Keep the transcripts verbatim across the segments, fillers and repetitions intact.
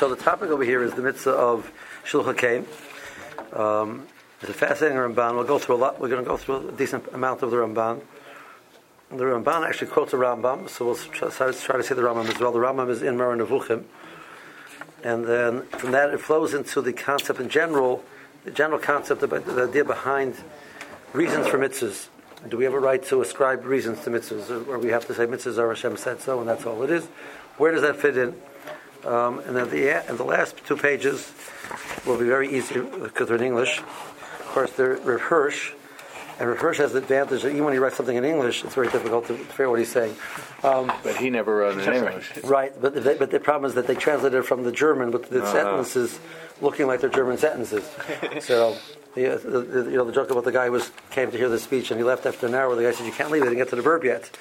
So the topic over here is the mitzvah of Shluch HaKeim. Um, it's a fascinating Ramban. We'll go through a lot. We're going to go through a decent amount of the Ramban. The Ramban actually quotes a Rambam, so we'll try, try to see the Rambam as well. The Rambam is in Moreh Nevuchim. And then from that it flows into the concept in general, the general concept about the idea behind reasons for mitzvahs. Do we have a right to ascribe reasons to mitzvahs, or we have to say mitzvahs are Hashem said so, and that's all it is? Where does that fit in? Um, and then the and the last two pages will be very easy because they're in English. Of course, they're Rav Hirsch, and Rav Hirsch has the advantage that even when he writes something in English, it's very difficult to figure out what he's saying. Um, but he never wrote in English, right? But the, but the problem is that they translated it from the German, but the uh-huh. sentences looking like they're German sentences. So. The, the, the, you know the joke about the guy who was came to hear the speech and he left after an hour. The guy said, "You can't leave; they didn't get to the verb yet."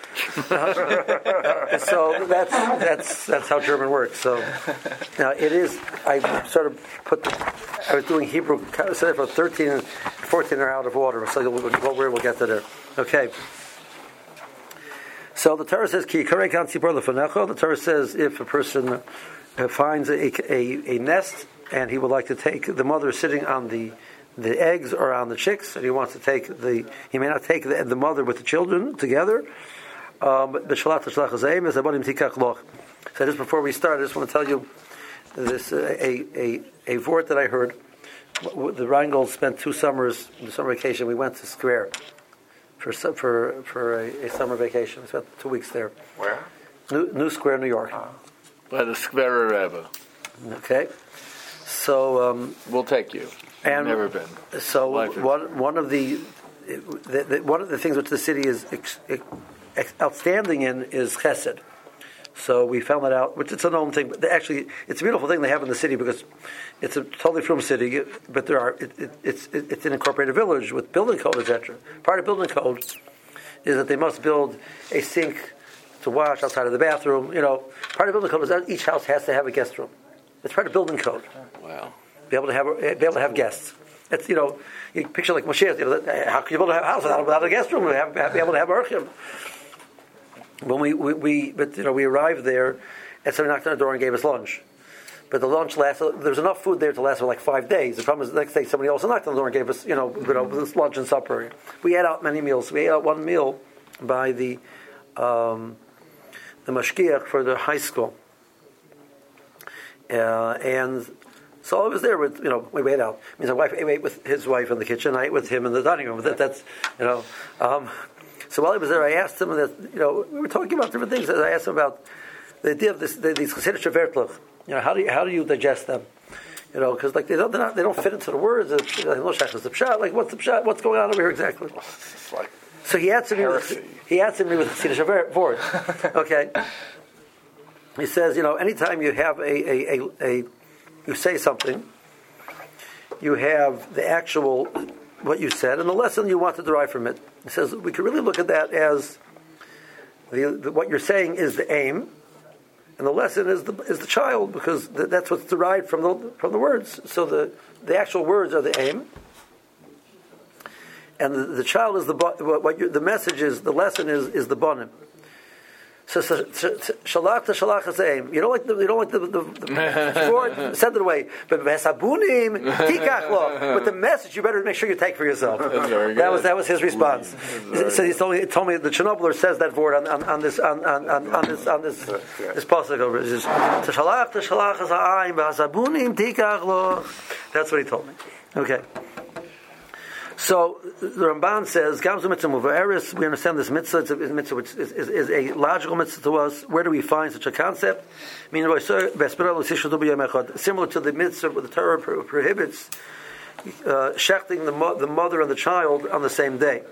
So that's that's that's how German works. So now it is. I sort of put. The, I was doing Hebrew. Said for thirteen and fourteen are out of order. So we'll, we'll, we'll get to there. Okay. So the Torah says, "Ki karei kan tzipor lefanecho." The Torah says, if a person finds a, a a nest and he would like to take the mother sitting on the the eggs are on the chicks, and he wants to take the. He may not take the, the mother with the children together. Um, but so just before we start, I just want to tell you this uh, a a a vort that I heard. The Rheingold spent two summers in the summer vacation. We went to Square for for for a, a summer vacation. We spent two weeks there. Where? New, New Square, New York. Oh. By the Square Rebbe. Okay, so um, we'll take you. And never been. So one one of the, the, the one of the things which the city is ex, ex, outstanding in is chesed. So we found that out, which it's a known thing. But actually, it's a beautiful thing they have in the city because it's a totally from city. But there are it, it, it's it, it's an incorporated village with building code, et cetera. Part of building code is that they must build a sink to wash outside of the bathroom. You know, part of building code is that each house has to have a guest room. It's part of building code. Wow. Be able to have be able to have guests. It's you know you picture like Moshe. You know, how can you build a house without, without a guest room? We have, have be able to have archim. When we, we, we but you know we arrived there, and somebody knocked on the door and gave us lunch. But the lunch lasted. There was enough food there to last for like five days. The problem is the next day somebody else knocked on the door and gave us you know you know this lunch and supper. We ate out many meals. We ate out one meal by the um, the mashgiach for the high school, uh, and. So I was there with, you know, we ate out. I mean, my wife ate with his wife in the kitchen. I ate with him in the dining room. That, that's, you know. Um, so while I was there, I asked him that, you know, we were talking about different things. I asked him about the idea of this, the, these chassidische vertlich. You know, how do you how do you digest them? You know, because like they don't not, they don't fit into the words. Like, no shach is the pshat. Like what's the pshat? What's going on over here exactly? Like so he answered me. With, he answered me with chassidische word. Okay. He says, you know, anytime you have a a a, a you say something, you have the actual, what you said, and the lesson you want to derive from it. He says, we can really look at that as the, the, what you're saying is the aim, and the lesson is the is the child, because th- that's what's derived from the from the words. So the, the actual words are the aim, and the, the child is the what, what the message is, the lesson is is the bonim. So, so, so, shalach to shalach haseim. You don't like the you don't like the the, the word, send it away. But v'esabunim tikach lo. But the message you better make sure you take for yourself. That was that was his response. So he told me, he told me the Chernobyler says that word on, on, on this on, on, on this on this this pasuk over. It says to shalach to shalach haseim v'esabunim tikach lo. That's what he told me. Okay. So the Ramban says, "Gamzu mitzvah muvaris." We understand this mitzvah. It's a mitzvah which is, is, is a logical mitzvah to us. Where do we find such a concept? Similar to the mitzvah where the Torah prohibits uh, shechting the, mo- the mother and the child on the same day.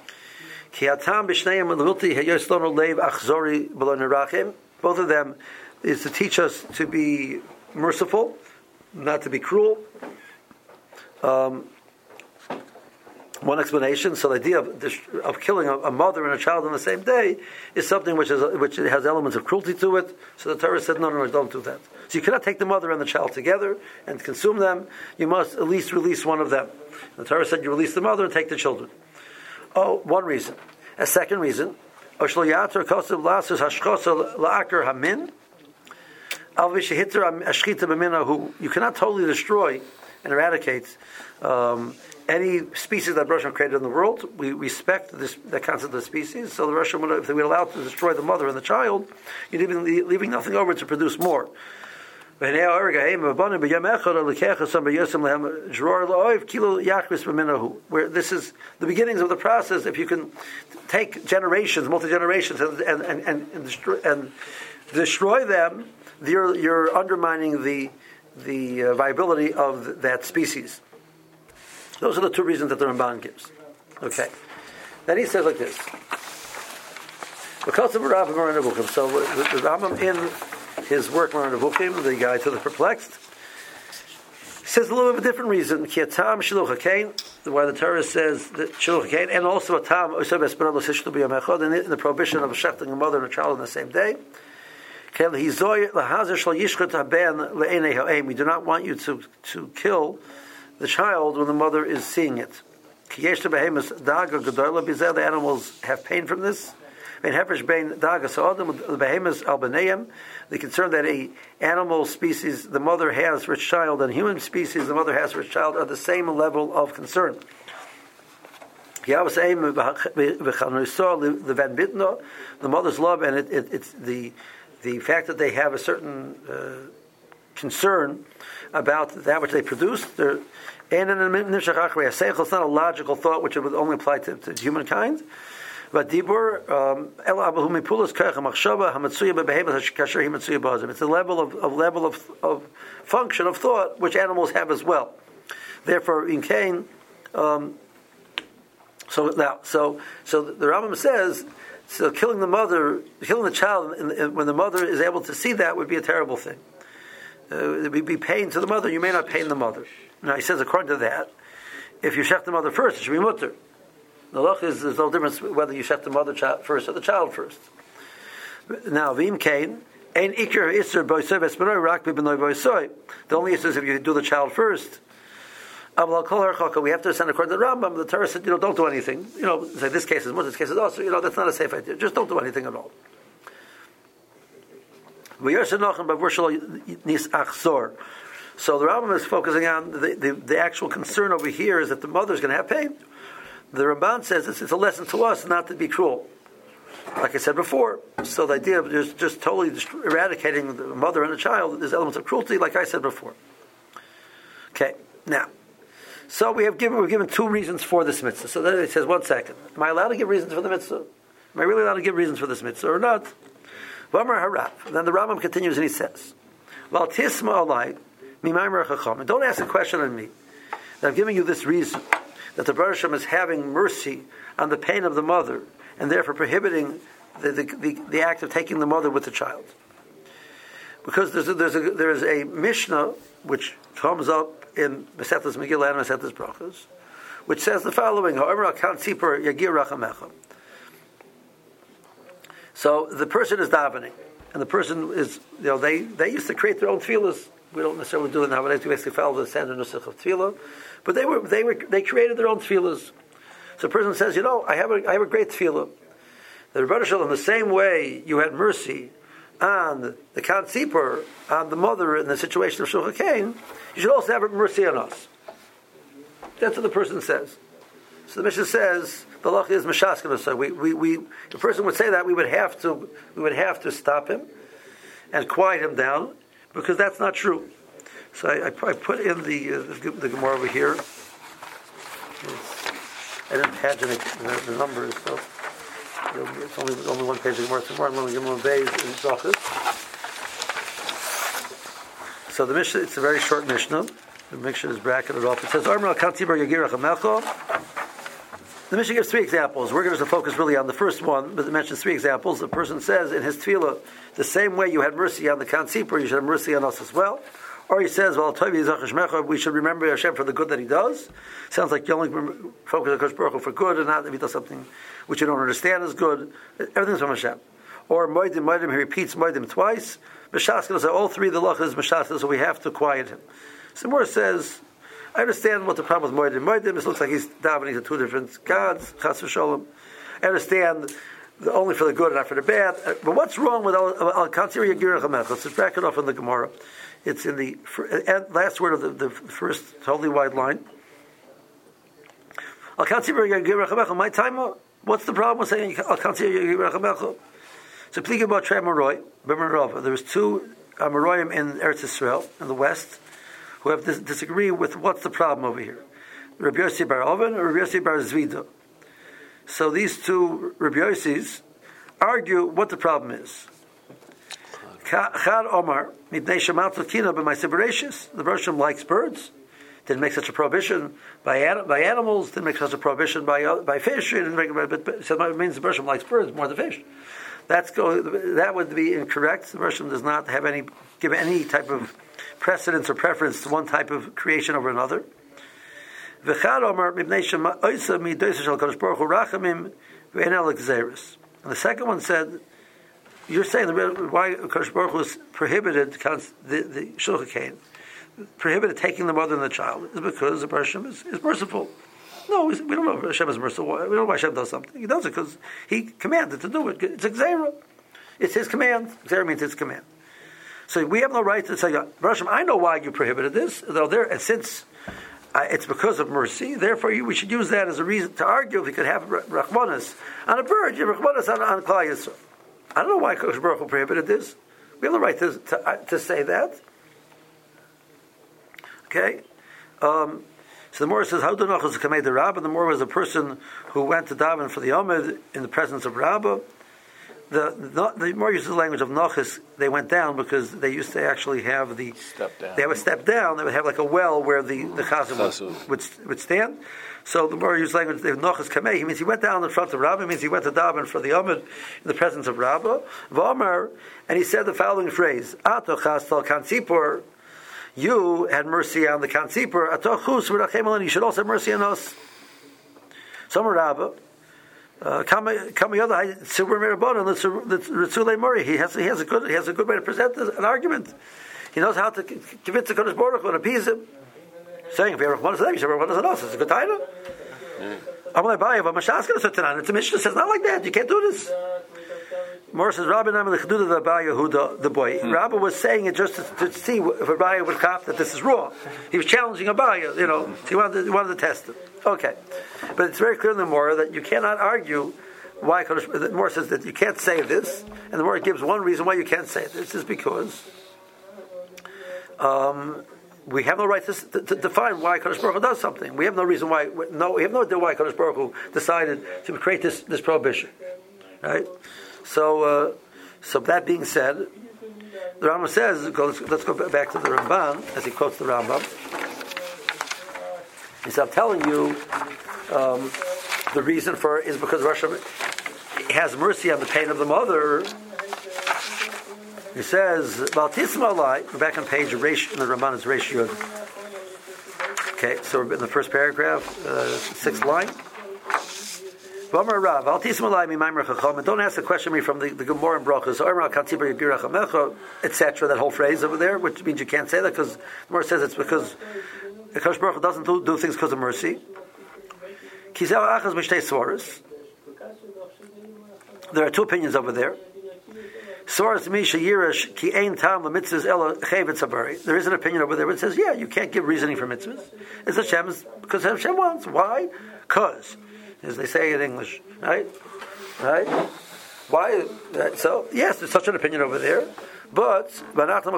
Both of them is to teach us to be merciful, not to be cruel. Um, One explanation. So the idea of, of killing a, a mother and a child on the same day is something which is which has elements of cruelty to it. So the Torah said, no, no, no, don't do that. So you cannot take the mother and the child together and consume them. You must at least release one of them. The Torah said you release the mother and take the children. Oh, one reason. A second reason. Al v'shehiter ashchita b'mina, who you cannot totally destroy and eradicate um, any species that Hashem created in the world. We respect this, the concept of the species. So the Hashem, if they were allowed to destroy the mother and the child, you're leaving, leaving nothing over to produce more. Where this is the beginnings of the process. If you can take generations, multi generations, and and, and, and, destroy, and destroy them, you're, you're undermining the the uh, viability of that species. Those are the two reasons that the Ramban gives. Okay. Then he says like this. Because of Rav Moran Nevuchim, so the, the Rambam in his work Moran Nevuchim, the guide to the perplexed, says a little bit of a different reason. Ki atam shiluch hakein, why the Torah says that shiluch hakein, and also a tam oseh b'esperad lo sishtu b'yom echad, in the prohibition of shechting a mother and a child on the same day. We do not want you to, to kill the child when the mother is seeing it. The animals have pain from this. The concern that a animal species, the mother has for its child, and human species, the mother has for its child, are the same level of concern. The mother's love, and it, it, it's the the fact that they have a certain uh, concern about that which they produce. They're, and it's not a logical thought which it would only apply to, to humankind. But dibur, it's a level of, of level of, of function of thought which animals have as well. Therefore, in Cain, um, so now, so so the Rambam says. So killing the mother, killing the child, when the mother is able to see that, would be a terrible thing. Uh, it would be pain to the mother. You may not pain the mother. Now he says, according to that, if you shech the mother first, it should be mutter. The loch is there's no difference whether you shech the mother first or the child first. Now v'im kain ein ikar iser boisei v'espenoi rak b'benoi boisei. The only issue is if you do the child first. We have to understand according to the Rambam. The Torah said, you know, don't do anything. You know, say this case is mutter, this case is also. You know, that's not a safe idea. Just don't do anything at all. So the Rambam is focusing on the, the, the actual concern over here is that the mother is going to have pain. The Ramban says it's, it's a lesson to us not to be cruel. Like I said before, so the idea of just, just totally eradicating the mother and the child is elements of cruelty, like I said before. Okay, now. So we have given we're given two reasons for this mitzvah. So then it says, one second, am I allowed to give reasons for the mitzvah? Am I really allowed to give reasons for this mitzvah or not? V'amar harav. Then the Rambam continues and he says, "Val tisma alai mimaymer chacham." Don't ask a question on me. I'm giving you this reason that the Baruch Hashem is having mercy on the pain of the mother and therefore prohibiting the the, the, the act of taking the mother with the child. Because there's a, there's a, there's a Mishnah which comes up in Masechtas Megillah and Masechtas Brachos, which says the following: "However, can't tzipor yagir rachamecha." So the person is davening, and the person is, you know, they, they used to create their own tefillas. We don't necessarily do it nowadays. We basically follow the standard nusach of tefillah, but they were they were they created their own tefillas. So the person says, you know, I have a I have a great tefillah. The Rebbe Shalom, in the same way you had mercy on the Khan Tzipor, on the mother in the situation of Shulchan Cain, you should also have mercy on us. That's what the person says. So the Mishnah says the law is mashaskin. So we, we, we, the person would say that we would have to we would have to stop him and quiet him down because that's not true. So I, I, I put in the uh, the, the Gemara over here. It's, I didn't paginate the, the numbers, so it's only only one page of Gemara. Tomorrow I'm going to give him a base in Zachas. So the Mishnah, it's a very short Mishnah. The Mishnah is bracketed off. It says, "Armel Kantibar Yagirach Amelcho." The Mishnah gives three examples. We're going to focus really on the first one, but it mentions three examples. The person says in his tefillah, the same way you had mercy on the Khan Tzipor, you should have mercy on us as well. Or he says, well, we should remember Hashem for the good that He does. Sounds like you only focus on Kosh Baruch Hu for good, and not if He does something which you don't understand is good. Everything's from Hashem. Or Moedim, Moedim, he repeats Moedim twice. Meshaskel, all three of the lachas Meshaskel, so we have to quiet him. Simur says, I understand what the problem with Moedim. Moedim, it looks like he's davening to two different gods, Chas v'Sholem. I understand only for the good and not for the bad. Uh, but what's wrong with Al Kansir Yagir Chamecha? Let's back it off in the Gemara. It's in the uh, last word of the, the first totally wide line. Al Kansir Yagir Chamecha. My time. What's the problem with saying Al Kansir Yagir Chamecha? So please about Tremaroy, B'Merova. There's two Amoroyim in Eretz Yisrael in the west who have dis- disagree with what's the problem over here. Rabbi Yossi bar Oven or Rabbi Yossi bar Zvida. So these two Rabbi Yossis argue what the problem is. Chad Omar, Mibnei Shemat L'Kina b'may Sebereshis. The Roshim likes birds. Didn't make such a prohibition by by animals. Didn't make such a prohibition by uh, by fish. Didn't make, but, but, so it means the Roshim likes birds more than fish. That's go. That would be incorrect. The Roshim does not have any give any type of precedence or preference to one type of creation over another. And the second one said, you're saying the, why Kadosh Baruch Hu was prohibited the the Shulchan Cain, prohibited taking the mother and the child is because the Hashem is, is merciful. No, we don't know if Hashem is merciful. We don't know why Hashem does something. He does it because He commanded to do it. It's a Gzeira. It's His command. Gzeira means His command. So we have no right to say, Hashem, I know why you prohibited this. Though there, and since uh, it's because of mercy, therefore you, we should use that as a reason to argue if we could have Rachmanis on a bird, you have Rachmanis on, on Klal Yisrael. I don't know why Kosh Baruch Hu prohibited this. We have the right to to, uh, to say that. Okay? Um, so the Morah says, how do Nochus Kamei the Rabbah? The Morah was a person who went to daven for the Yomid in the presence of Rabbah. The, the, the more uses the language of Nochus, they went down because they used to actually have the step down. They would step down. They would have like a well where the the chazan would, would would stand. So the more used language, the Nochus Kamei, he means he went down in front of Rabbah. He means he went to daven for the Yomid in the presence of Rabbah. V'Amar, and he said the following phrase: Ato chastal kansipur. You had mercy on the kansipur. Ato chus v'rachem alani. You should also have mercy on us. Some Rabbah. Uh, he has he has a good he has a good way to present this, an argument. He knows how to convince the Kodesh Baruch Hu and appease him. Saying if you have one of them, you should have one of us. It's a good title. I'm going to buy it, but Mashaska said tonight. It's a Mishnah says not like that. You can't do this. Morris says Rabbi Nami L'Cheduda the Abba Yehuda the boy. Hmm. Rabbi was saying it just to, to see if Abba would cop that this is wrong. He was challenging Abba, you know. So he wanted to, he wanted to test it. Okay, but it's very clear in the Morah that you cannot argue why. The Morah says that you can't say this, and the Morah gives one reason why you can't say this is because um, we have no right to, to, to define why Kadosh Baruch Hu does something. We have no reason why. No, we have no idea why Kadosh Baruch Hu decided to create this this prohibition, right? So, uh, so that being said, the Rambam says, let's go back to the Ramban, as he quotes the Rambam. He said, I'm telling you, um, the reason for it is because Hashem has mercy on the pain of the mother. He says, Baltisma Lai, we're back on page, in the Ramban is Reish Yud. Okay, so we're in the first paragraph, uh, sixth line. Don't ask a question me from the, the Gemara and Brachos, et cetera. That whole phrase over there, which means you can't say that because the Gemara says it's because the Kosh Baruch Hu doesn't do, do things because of mercy. There are two opinions over there. There is an opinion over there which says, yeah, you can't give reasoning for mitzvahs. It's Hashem's because Hashem wants. Why? Because. As they say in English, right? Right? Why? So, yes, there's such an opinion over there. But, however,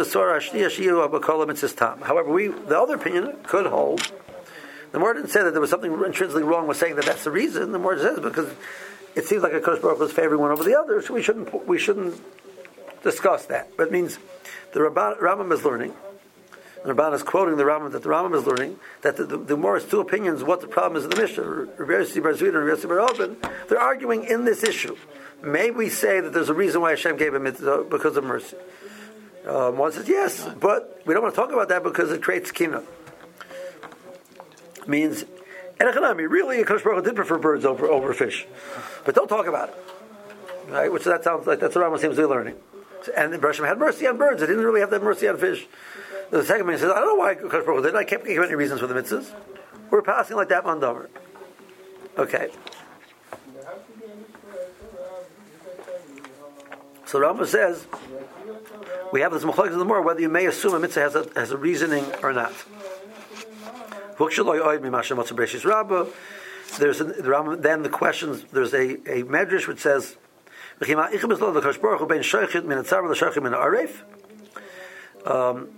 we, the other opinion could hold. The Morah didn't say that there was something intrinsically wrong with saying that that's the reason. The Morah says because it seems like a Kodesh Baruch Hu is favoring one over the other, so we shouldn't we shouldn't discuss that. But it means the Rambam is learning. The Ramban is quoting the Rambam that the Rambam is learning that the, the, the more is two opinions what the problem is in the Mishnah. Rabbi Yossi bar Zvida and Rabbi Yossi bar Oben, they're arguing in this issue. May we say that there's a reason why Hashem gave him it because of mercy? Um, one says yes, but we don't want to talk about that because it creates kina. Means, Enochanami, really, Kodesh Baruch Hu did prefer birds over over fish, but don't talk about it, right? Which that sounds like that's what Rambam seems to be learning. And Hashem had mercy on birds; it didn't really have that mercy on fish. The second man says, I don't know why Kodesh Baruch Hu did. I can't give any reasons for the mitzvahs. We're passing like that mandavar. Okay. So Rambam says we have this machlokes in the more whether you may assume a mitzvah has a, has a reasoning or not. There's a, the Rambam, then the questions. There's a, a medrash which says um,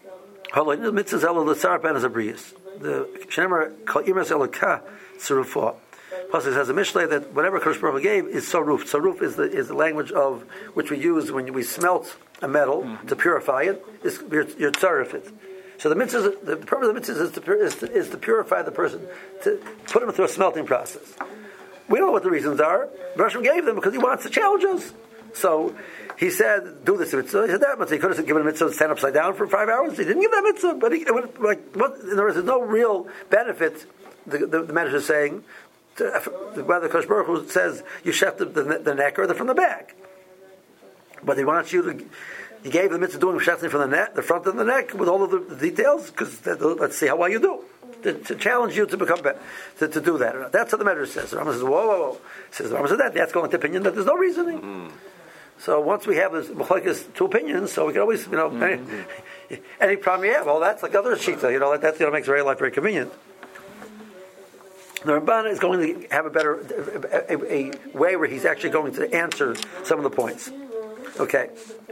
the Shenemar Kol Imas Elokah Tzarufah. Plus, it has a mishlei that whatever Kadosh Baruch Hu gave is saruf. Saruf is the is the language of which we use when we smelt a metal mm-hmm. to purify it. Is you're, you're tzarif it. So the mitzvah, the purpose of the mitzvah is to, is, to, is to purify the person, to put him through a smelting process. We don't know what the reasons are. Hashem gave them because He wants to challenge us. So He said, "Do this mitzvah." He said that mitzvah. He could have given a mitzvah to stand upside down for five hours. He didn't give that mitzvah, but he, it would, like, what, in other words, there's no real benefit. The, the, the manager is saying. Whether Kadosh Baruch Hu says you sheft the, the, the neck or the from the back, but He wants you to. He gave the mitzvah doing shefting from the neck, the front of the neck, with all of the, the details, because let's see how well you do. To, to challenge you to become better, to, to do that. That's what the Medrash says. The Rambam says, "Whoa, whoa, whoa!" Says the Rambam says that. That's going to opinion that there's no reasoning. Mm-hmm. So once we have this machlokes two opinions, so we can always, you know, mm-hmm. any, any problem you have, well, that's like other shita, you know, that you know makes very life very convenient. The Ramban is going to have a better a, a, a way where he's actually going to answer some of the points. Okay.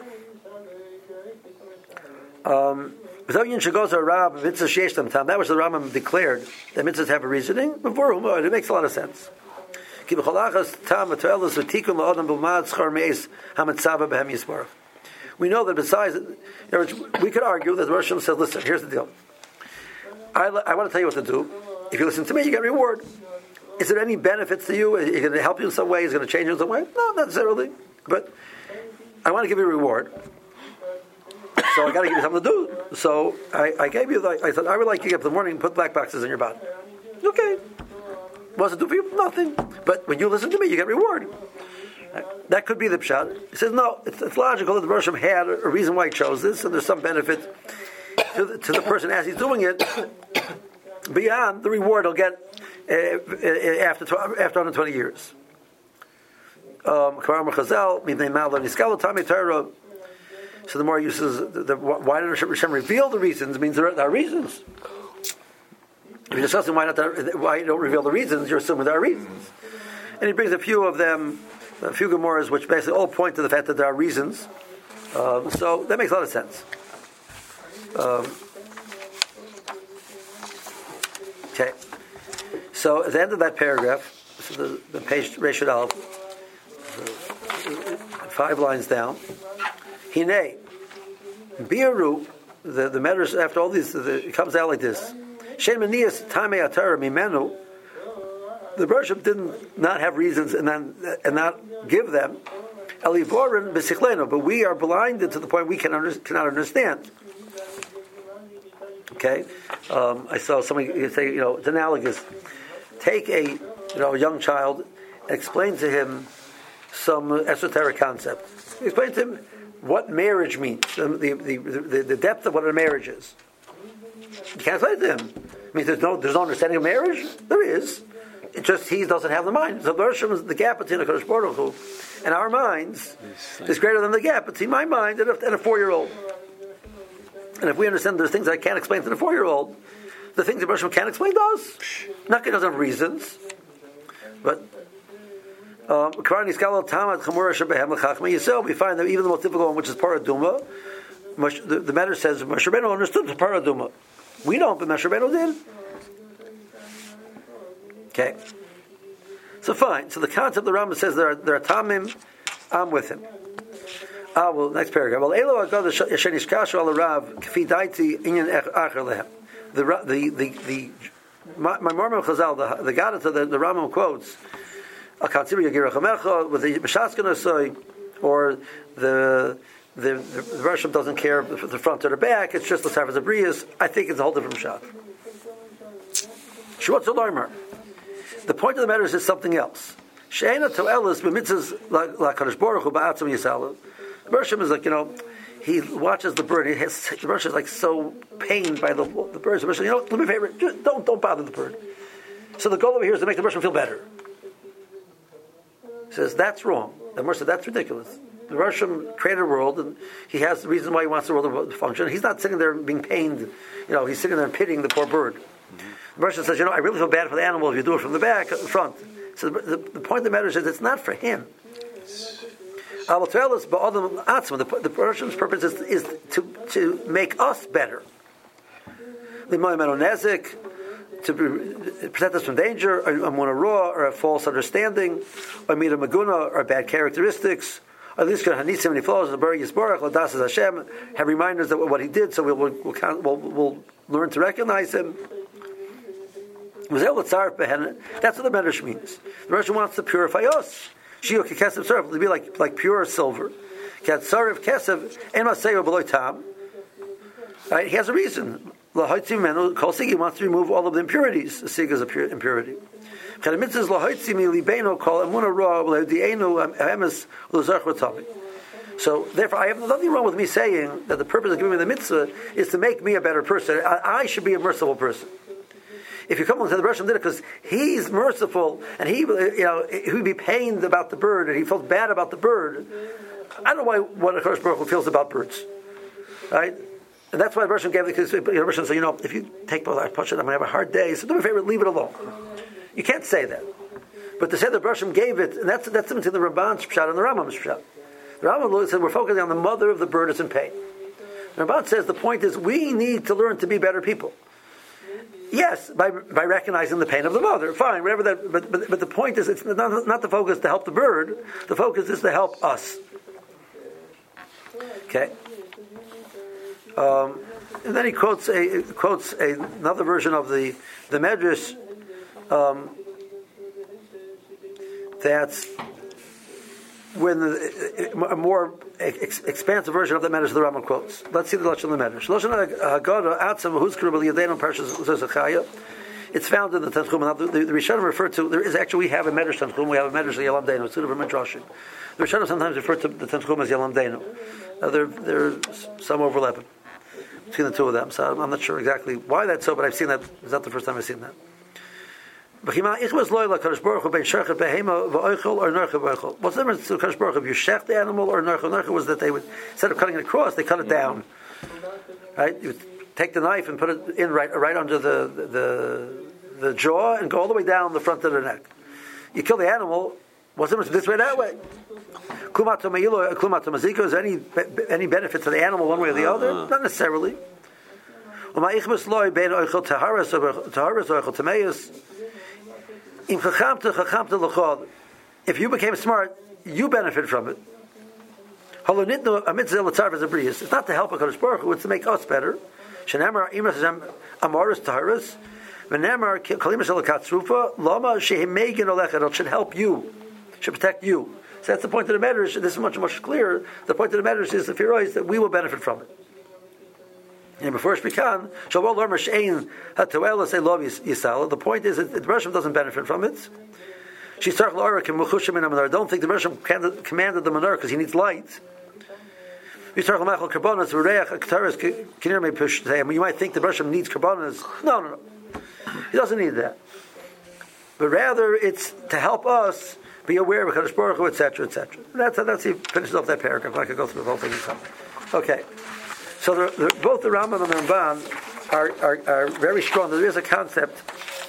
Um, that which the Rambam declared that mitzvahs have a reasoning. It makes a lot of sense. We know that besides, we could argue that the Rosh Hashanah says, "Listen, here's the deal. I, I want to tell you what to do. If you listen to me, you get reward. Is there any benefits to you? Is it going to help you in some way? Is it going to change you in some way? No, not necessarily. But I want to give you a reward. So I got to give you something to do. So I, I gave you, the, I said, I would like you to get up in the morning and put black boxes in your body. Okay. What's it do for you? Nothing. But when you listen to me, you get reward. That could be the pshat. He says, no, it's, it's logical that the Rosh Hashanah had a reason why he chose this, and there's some benefit to the, to the person as he's doing it. Beyond the reward he'll get uh, after after one hundred twenty years. Um, so the more he uses the, the why did Hashem reveal the reasons means there are reasons. If you're discussing why not the, why you don't reveal the reasons, you're assuming there are reasons. And he brings a few of them, a few Gemaras, which basically all point to the fact that there are reasons. Um, so that makes a lot of sense. Um, Okay, so at the end of that paragraph, so the, the page Reshut Aleph, five lines down, Hine, Biru, the the matters after all these, the, it comes out like this. Shem Manias Tamei Atara Mimenu. The worship didn't not have reasons and then and not give them. Elivorin B'Sichleno, but we are blinded to the point we can under, cannot understand. Okay, um, I saw somebody say, you know, it's analogous. Take a, you know, a young child, and explain to him some esoteric concept. Explain to him what marriage means, the the, the, the depth of what a marriage is. You can't explain it to him. I mean, there's no there's no understanding of marriage. There is. It just he doesn't have the mind. So the gap between the Kadosh Baruch Hu and our minds is greater than the gap between my mind and a, and a four-year-old. And if we understand there's things I can't explain to the four-year-old, the things that Hashem can't explain to us, not because of reasons, but um, we find that even the most difficult one, which is Paraduma, the, the matter says Moshe Rabbeinu understood the Paraduma. We don't, but Moshe Rabbeinu did. Okay. So fine. So the concept of the Rambam says there are, there are Tamim, I'm with him. Ah, well, next paragraph. Well, Elo Agad Shenishkashu Al Rav Kfi Daiti Inyan Acher Lehem. The the the the my Mormon Chazal, the the Gadata, the the Rambam quotes a Katzir Yagir Chamecha with the B'Shaskana or the the the Rosham doesn't care if the front or the back. It's just the Sarvas Abrius. I think it's a whole different shot. Shwatz Olaymer. The point of the matter is, is something else. She'ena to'elis b'mitzvahs la'kadosh baruch hu ba'atzam yisalu. Bershom is like, you know, he watches the bird. He has, the Bershom is like so pained by the the bird. So Bershom, you know, do me a favor, just don't don't bother the bird. So the goal over here is to make the Bershom feel better. He says that's wrong. The Bershom said that's ridiculous. The Rosh Hashanah created a world, and he has the reason why he wants the world to function. He's not sitting there being pained, you know, he's sitting there and pitying the poor bird. Mm-hmm. The Rosh Hashanah says, you know, I really feel bad for the animal if you do it from the back, the front. So the, the, the point of the matter is it's not for him. The, the Rosh Hashanah's purpose is, is to, to make us better. To protect us from danger, or a raw, or a false understanding, or meet a maguna, or bad characteristics, or at least hanisim when he falls, the Bari Yisborach, Ladas Hashem, have reminders of what he did, so we'll, we'll, we'll, we'll learn to recognize him. That's what the Medrash means. The Rosh wants to purify us. To be like, like pure silver. Right? He has a reason. He wants to remove all of the impurities. The sig is a pure impurity. So, therefore, I have nothing wrong with me saying that the purpose of giving me the mitzvah is to make me a better person. I, I should be a merciful person. If you come into the Rosh Hashanah did it because he's merciful and he, you know, he would be pained about the bird and he felt bad about the bird. I don't know why what a Kodesh Baruch Hu feels about birds, right? And that's why the Rosh Hashanah gave the because you know, Rosh Hashanah said, you know, if you take both I push it, I'm gonna have a hard day. So do me a favor, leave it alone. You can't say that, but to say that Rosh Hashanah gave it, and that's that's something to the Ramban's pshat and the Rambam's pshat. The Rambam said we're focusing on the mother of the bird is in pain. The Ramban says the point is we need to learn to be better people. Yes, by by recognizing the pain of the mother, fine, whatever that. But but, but the point is, it's not, not the focus to help the bird. The focus is to help us. Okay. Um, and then he quotes a quotes a, another version of the the Medrash. Um, that's when the, a more ex, expansive version of the Medrash the Rambam quotes. Let's see the Lashon of the Medrash. It's found in the Tanchum. Now, the, the, the Rishonim refer to there is actually we have a Medrash Tanchum. We have a Medrash Yalam Deinu. It's two different Medrashim. The Rishonim sometimes refer to the Tanchum as Yalam Deinu. Now, there there's some overlap between the two of them. So I'm not sure exactly why that's so, but I've seen that. It's not the first time I've seen that. What's the difference to the Kadosh Baruch Hu? If you shech the animal or narcha? Narcha was that they would, instead of cutting it across, they cut it down. Right? You would take the knife and put it in right, right under the, the the jaw and go all the way down the front of the neck. You kill the animal. What's the difference this way, that way? Is there any any benefit to the animal one way or the other? Not necessarily. If you became smart, you benefit from it. It's not to help a Kadosh Baruch Hu, it's to make us better. It should help you, it should protect you. So that's the point of the Medrash. This is much, much clearer. The point of the Medrash is the fear is that we will benefit from it. And before Shpikan, the point is that the Rosh Hashanah doesn't benefit from it. I don't think the Rosh Hashanah commanded the menorah because he needs light. You might think the Rosh Hashanah needs karbonas. No, no, no. He doesn't need that. But rather, it's to help us be aware of Kadosh Baruch Hu, et cetera, et cetera. That's that's he finishes off that paragraph. I could go through the whole thing himself. Okay. So the, the, both the Rambam and the Ramban are, are, are very strong. There is a concept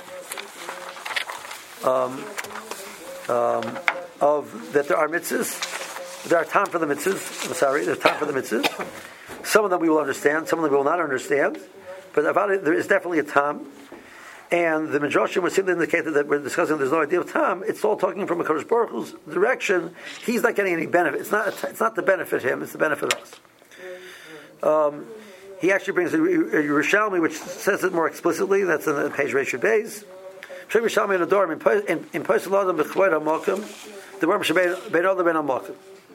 um, um, of that there are mitzvahs. There are time for the mitzvahs. I'm sorry, there's time for the mitzvahs. Some of them we will understand. Some of them we will not understand. But about it, there is definitely a time. And the Midrashim was simply indicated that we're discussing there's no idea of time. It's all talking from a Kadosh Baruch Hu's direction. He's not getting any benefit. It's not. It's not to benefit him. It's to benefit us. Um, he actually brings a Yerushalmi, which says it more explicitly. That's in the page Reish Beis. Yerushalmi in the dorm in in Posel Adam b'Chvoid HaMakom, the word Shebein Ben Adam Ben HaMakom.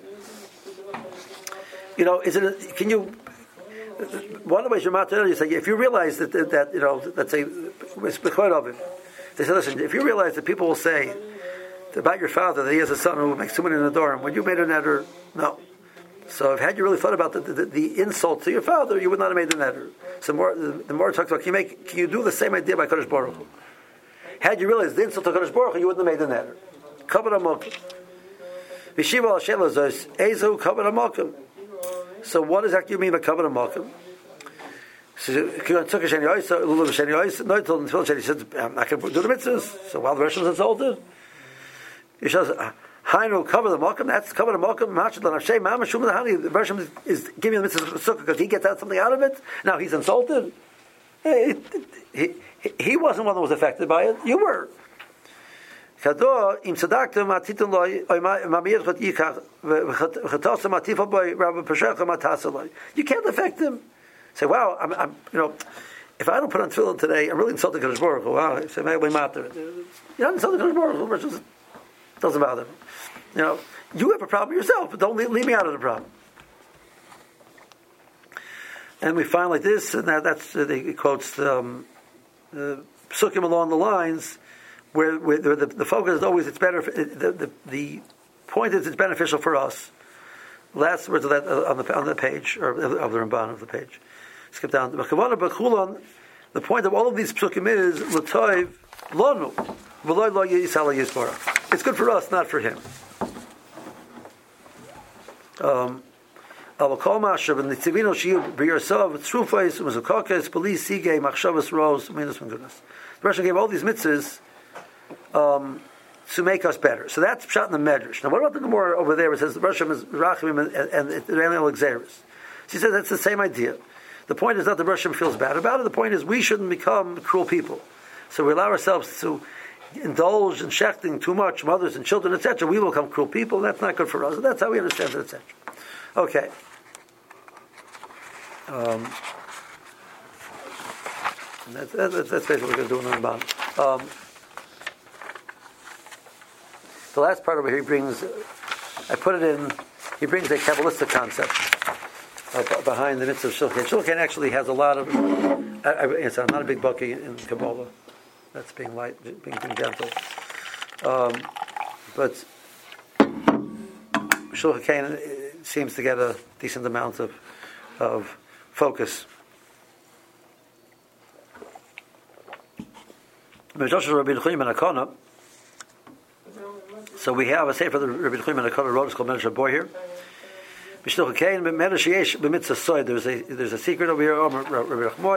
You know, is it? Can you? One of the ways you're not to you say if you realize that, that that you know, let's say it's b'Chvoid of him. They say, listen, if you realize that people will say about your father that he has a son who makes too many in the dorm, when you made a netter, no. So, if had you really thought about the, the, the insult to your father, you would not have made the netter. So, more the, the more it talks about, can you make, can you do the same idea by Kadosh Baruch Hu? Had you realized the insult to Kadosh Baruch Hu, you wouldn't have made the netter. Kabbalah Mok. Vishiva al shelo zos ezo kavod hamokim. So what exactly you mean by kavod hamokim? So Kiyon took a sheni oisa, lulav sheni oisa. No, he told him to he said, I'm not going to do the mitzvahs. So while the Russians insulted, he says, Hainu kavod hamokim. That's kavod hamokim. Machad l'nafshei mama shum l'hani. The Russian is giving the mitzvahs sukkah because he gets out something out of it. Now he's insulted. He, he, he wasn't one that was affected by it. You were. You can't affect him. Say, wow, I'm, I'm, you know, if I don't put on tefillin today, I'm really insulting Kadosh Baruch Hu. Wow, say, maybe matter. You're not insulting Kadosh Baruch Hu. It doesn't bother me. You know, you have a problem yourself, but don't leave, leave me out of the problem. And we find like this, and that, that's uh, he quotes um, uh, psukim along the lines. Where, where the, the, the focus is always it's better. The, the, the point is it's beneficial for us. Last words of that uh, on the on the page or of the Ramban of the page. Skip down. The point of all of these psukim is l'toiv lonu v'loy lo yisala yisbara. It's good for us, not for him. Um. Avakol mashav and the tzivino shiu b'yersav tzrufais mezukakes police sige machshavas rose minus from goodness. The Russian gave all these mitzvahs. Um, to make us better. So that's shot in the Medrash. Now, what about the Gemara over there? It says the Russian is Rachim and, and the Raniel Exeris. She says that's the same idea. The point is not the Russian feels bad about it. The point is we shouldn't become cruel people. So we allow ourselves to indulge in shechting too much, mothers and children, et cetera. We will become cruel people. That's not good for us. That's how we understand it, et cetera. Okay. Um, that's, that's, that's basically what we're going to do in the Ramban. Um, The last part over here, he brings, I put it in, he brings a Kabbalistic concept uh, behind the mitzvah of Shulchan. Shulchan actually has a lot of, I, I, it's not a big bucky in Kabbalah. That's being light, being, being gentle. Um, but Shulchan seems to get a decent amount of, of focus. So we have a sefer the Rabbi Chaim and a color wrote. It's called Medrash Boy here. There's a there's a secret over here. Why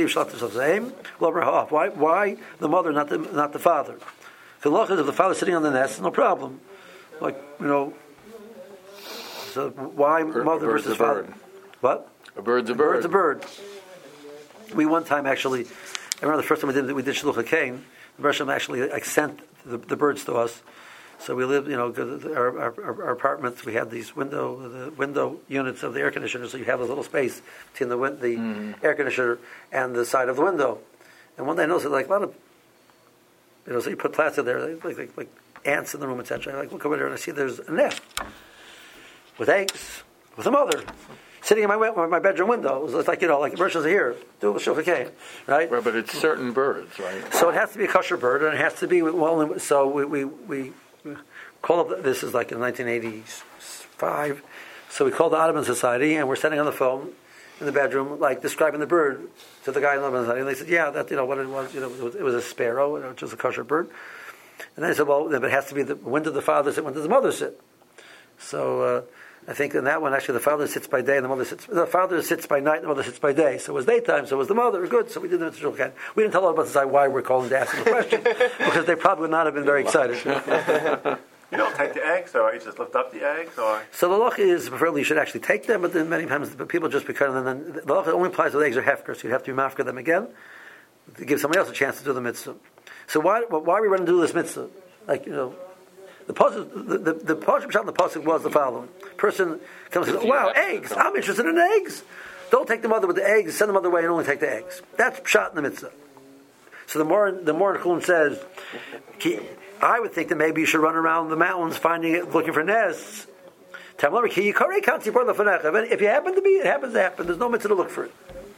why the mother, not the not the father? Because if the father's sitting on the nest, no problem. Like you know. So why bird, mother versus father? Bird. What? A bird's a a bird. Bird's a bird. We one time actually, I remember the first time we did we did Shluch HaKain. The Russian actually like, sent the, the birds to us. So we lived, you know, our, our, our apartments. We had these window, the window units of the air conditioner. So you have a little space between the the mm. air conditioner and the side of the window. And one day I noticed like a lot of, you know, so you put plastic there, like like, like ants in the room, et cetera. I like look over there and I see there's a nest with eggs with a mother sitting in my my bedroom window. It was like you know, like Russians are here. Do it with Shulchan Aruch, right? Right, but it's certain birds, right? So it has to be a kosher bird, and it has to be well. So we we. we call up, this is like in nineteen eighty-five, so we called the Audubon Society, and we're sitting on the phone in the bedroom, like describing the bird to the guy in the Audubon Society, and they said, yeah, that, you know, what it was, you know, it was, it was a sparrow, which was a kosher bird. And then I said, well, but it has to be, the, when did the father sit, when does the mother sit? So, uh, I think in that one, actually, the father sits by day, and the mother sits, the father sits by night, and the mother sits by day. So it was daytime, so it was the mother. Good, so we did the mitzvah Shulchan. We didn't tell Audubon Society why we're calling to ask them the question, because they probably would not have been very excited. You don't take the eggs, or you just lift up the eggs, or so the loch is preferably you should actually take them, but then many times people just because and then the loch only applies to the eggs or hefker, so you have to be mafka them again to give somebody else a chance to do the mitzvah. So why why are we running to do this mitzvah? Like you know, the pasuk the the, the pasuk shot in the pasuk was the following: person comes and says, "Wow, eggs! I'm interested in eggs. Don't take the mother with the eggs. Send the mother away and only take the eggs." That's shot in the mitzvah. So the more the more Chulin says. I would think that maybe you should run around the mountains finding it, looking for nests. If you happen to be, it happens to happen. There's no mitzvah to look for it.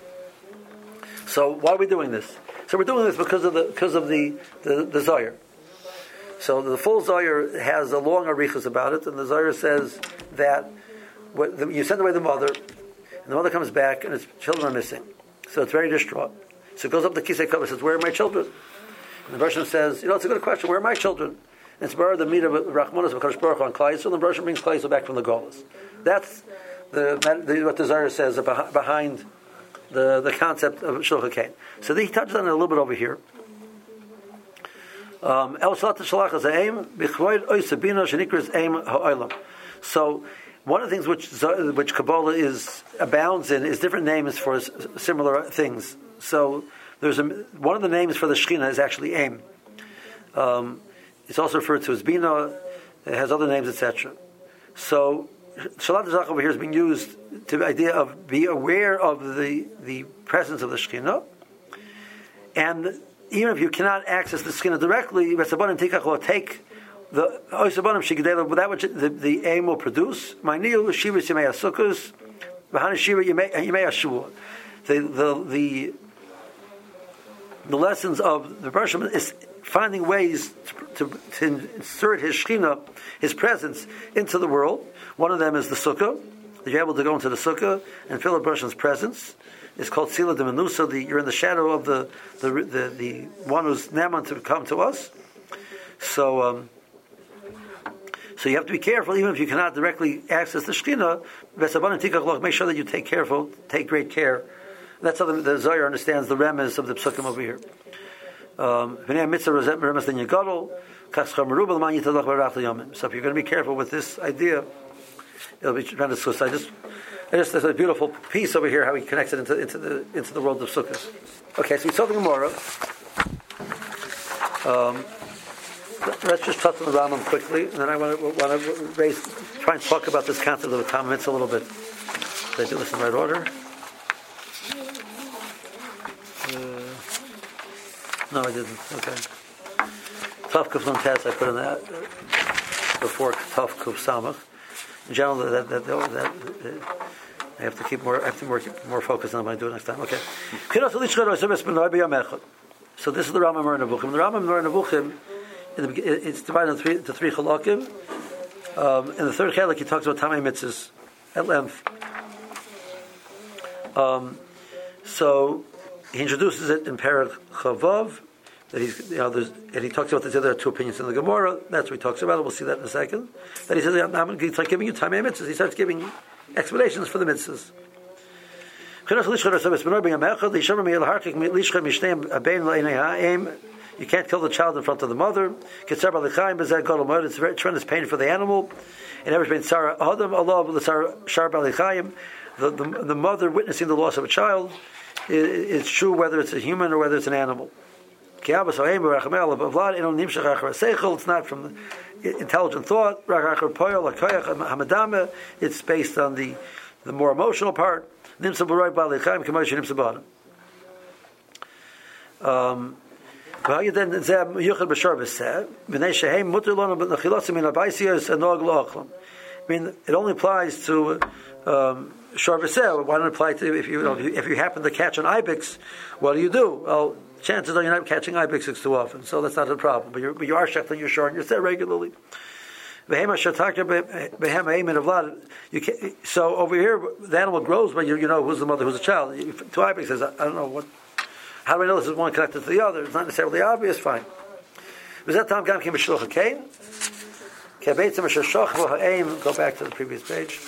So why are we doing this? So we're doing this because of the because of the the, the Zohar. So the full Zohar has a long arichas about it, and the Zohar says that what, the, you send away the mother, and the mother comes back, and its children are missing. So it's very distraught. So it goes up to Kisei Kavod and says, "Where are my children?" And the Russian says, you know, it's a good question. Where are my children? It's bar the meat of Rachmanos of Kadosh Baruch Hu on Klal Yisrael, and the Rosh brings Klal Yisrael back from the Golas. That's the, the what the Zohar says behind the the concept of Shulchan Kain. So he touches on it a little bit over here. Um, so one of the things which which Kabbalah is abounds in is different names for similar things. So there's a, one of the names for the Shekhinah is actually Aim. Um, it's also referred to as Bina. It has other names, et cetera. So Shalat Zach over here is being used to the idea of be aware of the the presence of the Shekhinah, and even if you cannot access the Shekhinah directly, Vesabanim Tikach will take the Oisabanim Shigdela, that which the, the aim will produce. Ma'niu Shiva Yimei Asukus, V'hana Shiva Yimei Ashua. The the the the lessons of the Bershom is finding ways to, to, to insert his Shekhinah, his presence, into the world. One of them is the Sukkah. That you're able to go into the Sukkah and feel the Bershom's presence. It's called Sila de Menusa. The, you're in the shadow of the the the, the one who's Naaman to come to us. So, um, so you have to be careful, even if you cannot directly access the Shekhinah. Make sure that you take careful, take great care. That's how the, the Zohar understands the remez of the psukim over here. Um, so if you're going to be careful with this idea, it'll be tremendous. So I just. There's a beautiful piece over here how he connects it into, into the into the world of Sukkot. Okay, so we saw the Gemara. Um, let's just touch on the Rambam quickly, and then I want to, want to raise, try and talk about this concept of the Tam Mitzvah a little bit. Did I do this in the right order? Uh, no, I didn't. Okay. Tav Kuf Nun Tes I put in that before Tav Kuf Samach. In general, that, that, that, that, that I have to keep more. I have to more more focused on what I do next time. Okay. So this is the Rambam Moreh Nevuchim. The Rambam Moreh Nevuchim, it's divided into three, into three chalakim. Um, in the third chalak, he talks about Tamei Mitzvahs at length. Um, so he introduces it in Perek Chavav. That he's, you know, there's, and he talks about this. There are two opinions in the Gemara. That's what he talks about. We'll see that in a second. Then he says, "I'm going to start giving you Tamei Mitzvahs." He starts giving explanations for the mitzvahs. You can't kill the child in front of the mother. It's a tremendous pain for the animal. And ever been Sarah Adam Allah the the mother witnessing the loss of a child. It's true whether it's a human or whether it's an animal. It's not from intelligent thought. It's based on the, the more emotional part. Um, I mean, it only applies to um, Shor V'seh. Why don't it apply to if you, you know, if you happen to catch an ibex? What do you do? Well, chances are you're not catching ibexes too often, so that's not a problem. But, you're, but you are shechting your shor and you're set regularly. You can, so over here, the animal grows, but you, you know who's the mother, who's the child. Two ibexes, I, I don't know what. How do I know this is one connected to the other? It's not necessarily obvious. Fine. Was that time Gam came to Shulchan Kain? Go back to the previous page.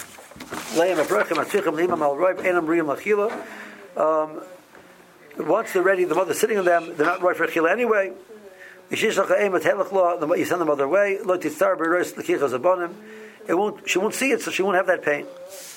Um, once they're ready, the mother's sitting on them, they're not right for Achila anyway. You send the mother away. It won't, she won't see it, so she won't have that pain.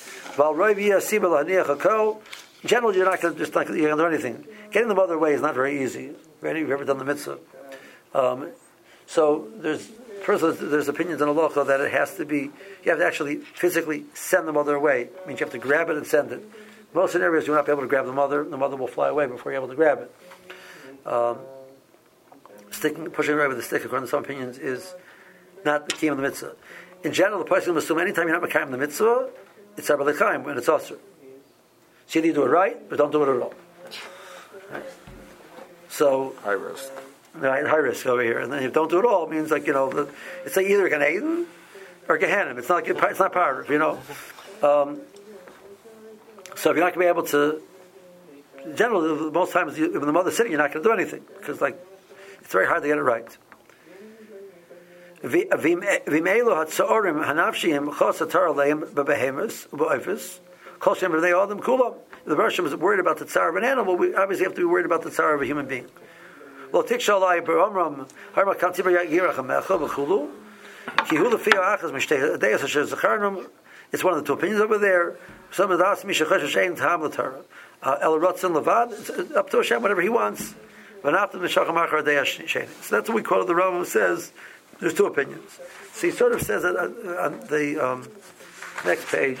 In general, you're not going to just not, you're going to do anything. Getting the mother away is not very easy. Have you ever done the mitzvah? Um, so there's first there's opinions in halacha that it has to be, you have to actually physically send the mother away. It means you have to grab it and send it. Most scenarios you will not be able to grab the mother. The mother will fly away before you're able to grab it. Um, sticking, pushing away with the stick, according to some opinions, is not the key of the mitzvah. In general, the person will assume anytime you're not makayim the mitzvah, it's Arba L'chaim when it's osur. So either you do it right, or don't do it at all. Right? So high risk. Right, high risk over here, and then if you don't do it all, it means like you know, it's like either Gan Eden or Gehenna. It's not it's not power, you know. Um, so if you're not going to be able to, in general, most times you, when the mother's sitting, you're not going to do anything because like it's very hard to get it right. V'imeilu hatzorim hanafshiyim chos hatar leim bebehemus u'beifus kol shem v'nei adam kulam. The Bershom is worried about the tsar of an animal. We obviously have to be worried about the tsar of a human being. Well, tikshalai beramram harma kantiba yirachem mecha v'chulu ki hu lefiya achas mishtei deis asher zacharnum. It's one of the two opinions over there. Some of the as mishachesh shein tam l'tara el rotzen levad. It's up to Hashem, whatever He wants. But after the shacham achar deis shein. So that's what we quote. The Rambam says there's two opinions. So he sort of says that on the um, next page.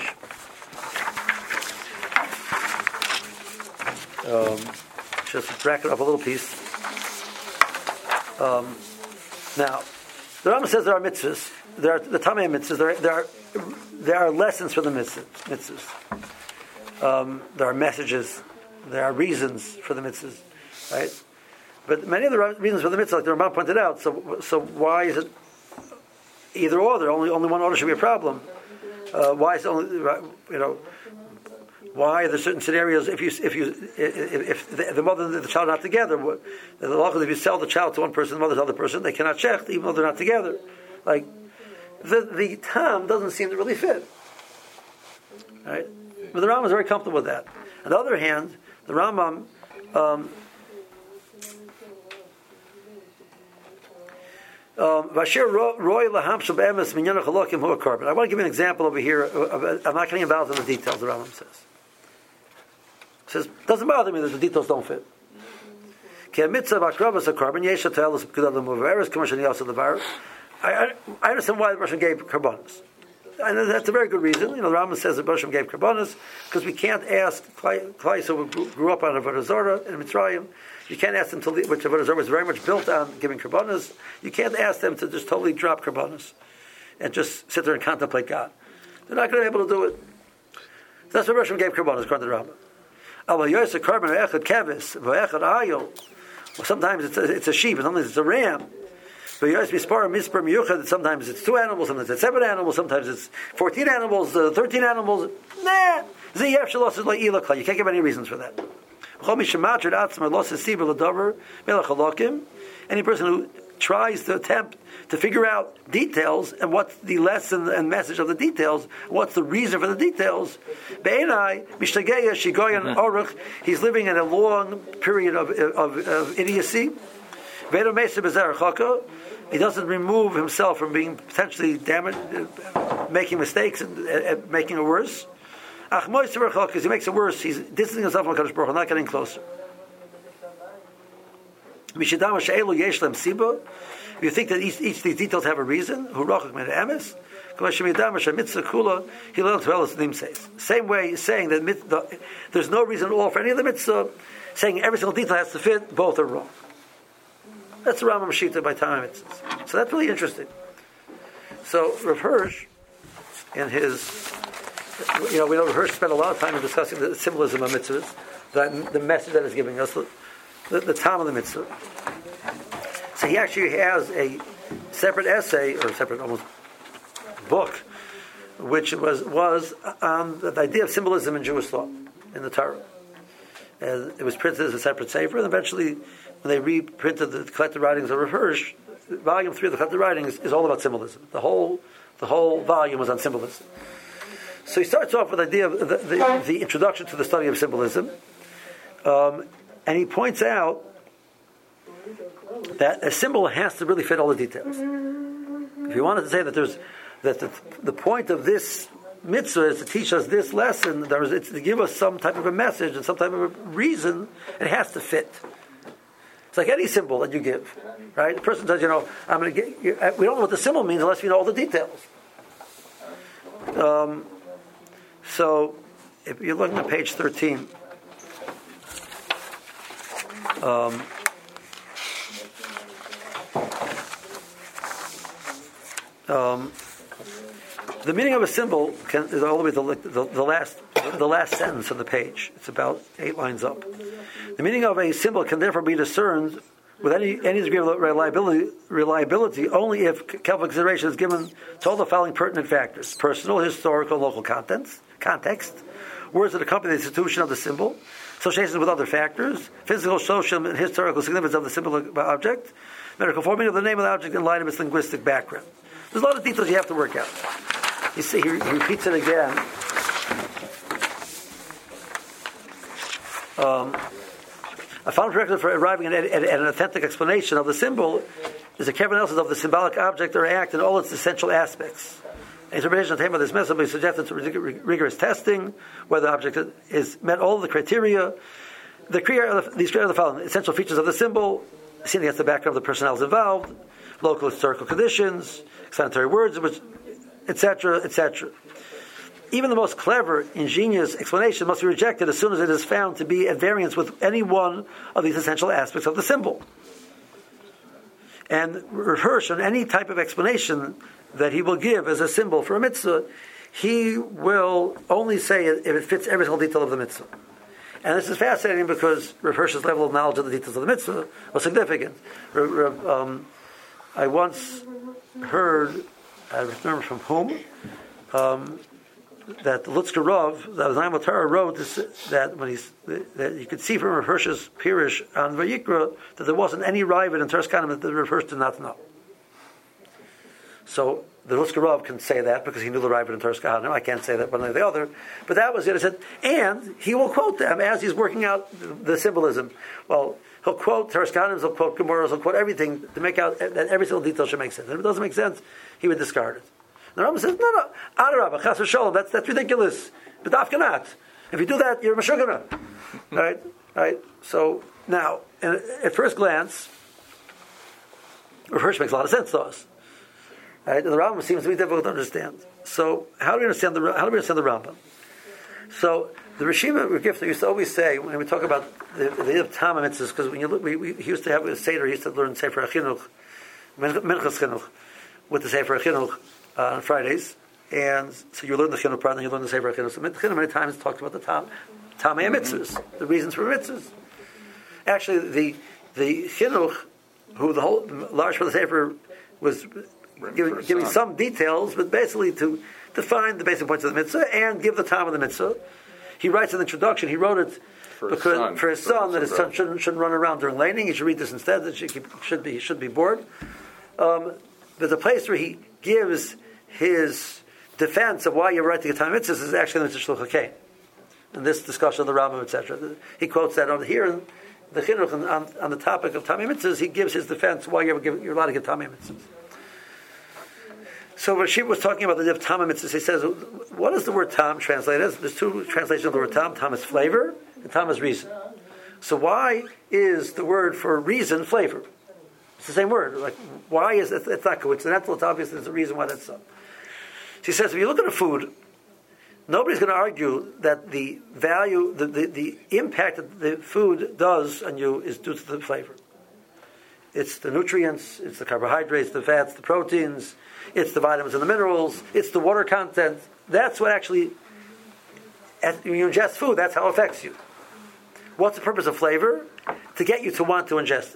Um, just bracket up a little piece. Um, now, the Rambam says there are mitzvahs. There are the Tamei mitzvahs. There, there are there are lessons for the mitzvahs. mitzvahs. Um, there are messages. There are reasons for the mitzvahs, right? But many of the reasons for the mitzvahs, like the Rambam pointed out. So, so why is it either or? There only only one order should be a problem. Uh, why is it only you know? Why are there certain scenarios if you if you if, if the, the mother and the child are not together? The law is if you sell the child to one person, the mother to the other person, they cannot check even though they're not together. Like the the tam doesn't seem to really fit, right? But the Rambam is very comfortable with that. On the other hand, the Rambam. Um, Um, I want to give you an example over here. I'm not getting involved in the details, the Rambam says. He says, doesn't bother me that the details don't fit. I, I, I understand why the Bershom gave karbanos. And that's a very good reason. You know, the Rambam says the Bershom gave karbanos because we can't ask Klai, who grew up on Avodah Zarah in Mitzrayim. You can't ask them to leave, which Avodah Zarah was very much built on giving karbanos. You can't ask them to just totally drop karbanos and just sit there and contemplate God. They're not going to be able to do it. So that's what Bershom gave karbanos, according to the Rambam. Well, sometimes it's a, it's a sheep, and sometimes it's a ram. Sometimes it's two animals, sometimes it's seven animals, sometimes it's fourteen animals, uh, thirteen animals. Nah, you can't give any reasons for that. Any person who tries to attempt to figure out details and what's the lesson and message of the details, what's the reason for the details, he's living in a long period of, of, of idiocy. He doesn't remove himself from being potentially damaged, making mistakes and, and making it worse. Because he makes it worse, he's distancing himself from HaKadosh Baruch Hu, not getting closer. If you think that each, each of these details have a reason, same way saying that the, there's no reason at all for any of the mitzvah, saying every single detail has to fit, both are wrong. That's the Rambam Shita by Tamei mitzvahs. So that's really interesting. So Rav Hirsch, in his, you know, we know Rav Hirsch spent a lot of time in discussing the symbolism of mitzvahs, that, the message that is giving us, the, the, the time of the mitzvah. So he actually has a separate essay, or a separate almost book, which was was on the idea of symbolism in Jewish law, in the Torah. And it was printed as a separate sefer, and eventually, when they reprinted the collected writings of Rav Hirsch, volume three of the collected writings is all about symbolism. The whole the whole volume was on symbolism. So he starts off with the idea of the, the, the introduction to the study of symbolism, um, and he points out that a symbol has to really fit all the details. If you wanted to say that there's that the, the point of this mitzvah is to teach us this lesson, there is, it's to give us some type of a message and some type of a reason, it has to fit. It's like any symbol that you give, right? The person says, you know, I'm going to get. You, we don't know what the symbol means unless we know all the details. Um, so, if you're looking at page thirteen, um, um, the meaning of a symbol can, is all the way to the, the, the last the last sentence of the page. It's about eight lines up. The meaning of a symbol can therefore be discerned with any any degree of reliability reliability only if careful consideration is given to all the following pertinent factors: personal, historical, local contents, context, words that accompany the institution of the symbol, associations with other factors, physical, social, and historical significance of the symbolic object, medical forming of the name of the object in light of its linguistic background. There's a lot of details you have to work out. You see, he, he repeats it again. Um, a final prerequisite for arriving at, at, at an authentic explanation of the symbol is a careful analysis of the symbolic object or act in all its essential aspects. Interpretation of the name of this message will be subjected to rigorous testing, whether the object is met all of the criteria. The criteria, these criteria are the following: essential features of the symbol, seen against the background of the personnel involved, local historical conditions, explanatory words, et cetera, et cetera. Even the most clever, ingenious explanation must be rejected as soon as it is found to be at variance with any one of these essential aspects of the symbol. And Rav Hirsch, on any type of explanation that he will give as a symbol for a mitzvah, he will only say it if it fits every single detail of the mitzvah. And this is fascinating because Rav Hirsch's level of knowledge of the details of the mitzvah was significant. Um, I once heard, I remember from whom, um, that the Lutzker Rav, that was Naim Torah, wrote this, that when he's that you could see from Rav Hirsch's Pirish on Vayikra that there wasn't any Ravid in Teres Kanim that Rav Hirsch did not know. So the Lutzker Rav can say that because he knew the Ravid in Teres Kanim. I can't say that one or the other. But that was it. I said, and he will quote them as he's working out the, the symbolism. Well, he'll quote Teres Kanim, he'll quote Gemaras, he'll quote everything to make out that every single detail should make sense. And if it doesn't make sense, he would discard it. The Rambam says, no, no, Adarabah, Chas v'Sholom, that's, that's ridiculous. But dafka not. If you do that, you're a Meshugana. Right? Right? So, now, at first glance, Rav Hirsch makes a lot of sense to us. Right? And the Rambam seems to be difficult to understand. So, how do we understand the, how do we understand the Rambam? So, the Rishima Regifta used to always say, when we talk about the, the Tama mitzvahs, because when you look, we, we, he used to have a Seder, he used to learn Sefer HaChinuch, Minchas Chinuch, with the Sefer HaChinuch, Uh, on Fridays, and so you learn the Chinuch part, and you learn the Sefer HaChinuch. So Chinuch many times talks about the Tam, Tamei mitzvahs, the reasons for mitzvahs. Actually, the the Chinuch, who the whole large part of the Sefer was giving, giving some details, but basically to define the basic points of the mitzvah and give the time of the mitzvah. He writes in the introduction. He wrote it for because his son, for his son that his son shouldn't, shouldn't run around during laning. He should read this instead. That should, should be he should be bored. Um, there's a place where he gives his defense of why you write the Ketam Mitzvahs is actually in the Shluch HaKein. In this discussion of the Rambam, et cetera. He quotes that on here in the Chinuch on, on the topic of Tamei Mitzvahs. He gives his defense why you're, you're allowed to get Tamei Mitzvahs. So Rashi was talking about the diff Tamei Mitzvahs. He says, what does the word Tam translate as? There's two translations of the word Tam. Tam is flavor, and Tam is reason. So why is the word for reason flavor? It's the same word. Like, why is it? It's not coincidental. It's obvious there's a reason why that's so. So he says, if you look at a food, nobody's going to argue that the value, the, the, the impact that the food does on you is due to the flavor. It's the nutrients, it's the carbohydrates, the fats, the proteins, it's the vitamins and the minerals, it's the water content. That's what actually, as when you ingest food, that's how it affects you. What's the purpose of flavor? To get you to want to ingest it.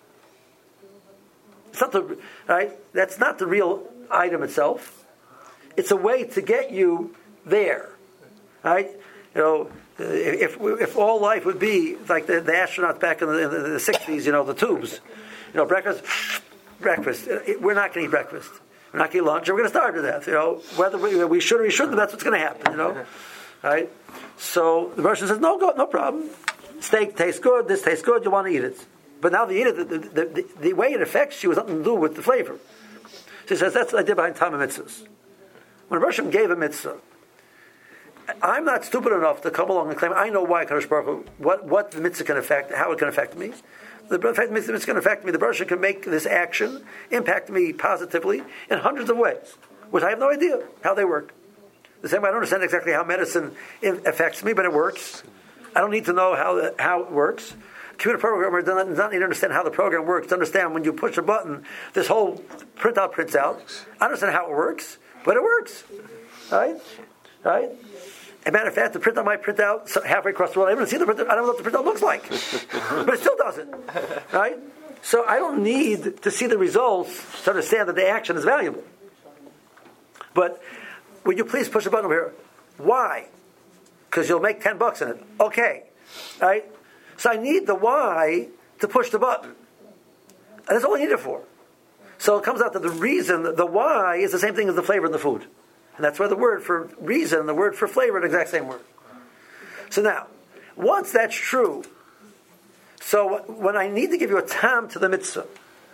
It's not the, right? That's not the real item itself. It's a way to get you there, right? You know, if if all life would be like the, the astronauts back in the, in the sixties, you know, the tubes, you know, breakfast, breakfast. We're not going to eat breakfast. We're not going to eat lunch. And we're going to starve to death. You know, whether we, we should or we shouldn't, that's what's going to happen. You know, right? So the Russian says, no, go, no problem. Steak tastes good. This tastes good. You want to eat it. But now the, the, the, the, the way it affects you has nothing to do with the flavor. So he says, that's what I did behind Tamei Mitzvahs. When a Russian gave a mitzvah, I'm not stupid enough to come along and claim, I know why Kadosh Baruch Hu, what, what the mitzvah can affect, how it can affect me. The fact the mitzvah can affect me, the Russian can make this action impact me positively in hundreds of ways, which I have no idea how they work. The same way I don't understand exactly how medicine affects me, but it works. I don't need to know how, the, how it works. Computer programmer does not need to understand how the program works to understand when you push a button, this whole printout prints out. I understand how it works, but it works. Right? Right? As a matter of fact, the printout might print out halfway across the world. I don't even see the printout. I don't know what the printout looks like. But it still does it. Right? So I don't need to see the results to understand that the action is valuable. But would you please push a button over here? Why? Because you'll make ten bucks in it. Okay. right? So I need the Y to push the button. And that's all I need it for. So it comes out that the reason, the Y is the same thing as the flavor in the food. And that's why the word for reason and the word for flavor are the exact same word. So now, once that's true, so when I need to give you a tam to the mitzvah,